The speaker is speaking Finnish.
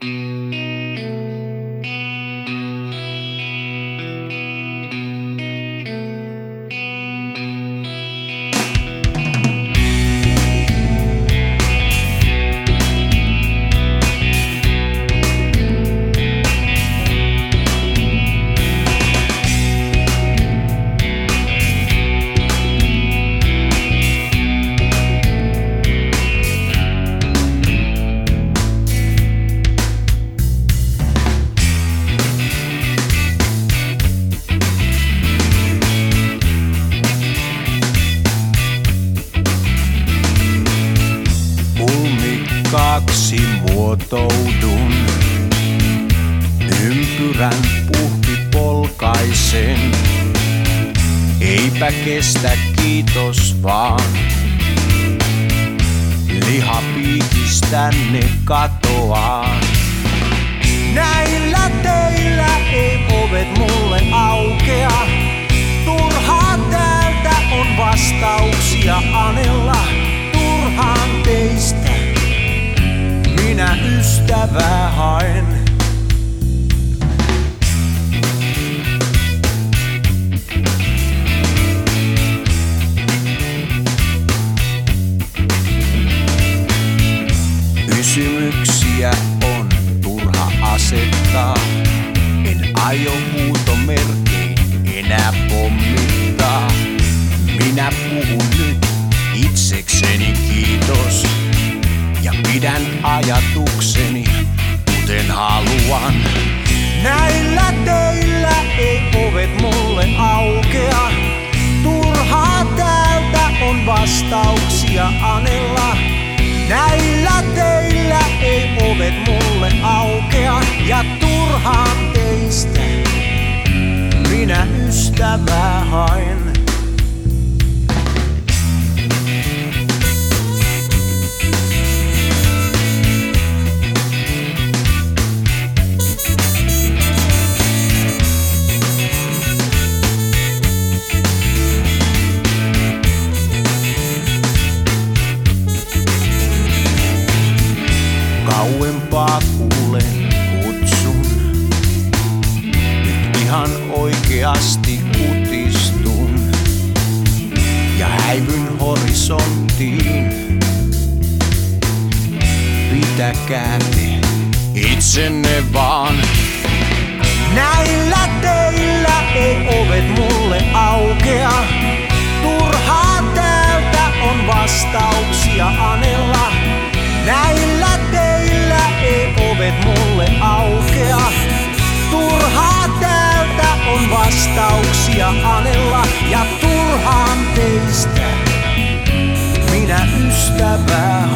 Kaksi muotoudun, ympyrän puhki polkaisen. Eipä kestä kiitos vaan, lihapiikistänne katoaa. Näillä teillä ei ovet mulle aukea, turhaa täältä on vastauksia anella, turhaan teistä minä ystävää haen. Kysymyksiä on turha asettaa, en aio huutomerkein enää pommittaa. Minä puhun nyt itsekseni kiitos ja pidän ajatukseni kuten haluan. Näillä teillä ei ovet mulle aukea, turhaa täältä on vastauksia anella. Näillä teillä ei ovet mulle aukea ja turhaan teistä minä ystävää haen. Kauempaa kuulen kutsun, nyt ihan oikeasti kutistun ja häivyn horisonttiin. Pitäkää te itsenne vaan. Näillä teillä ei ovet mulle aukea, turhaa täältä on vastauksia anella. Näillä teillä ei ovet mulle aukea, turhaa täältä on vastauksia anella ja turhaan teistä minä ystävää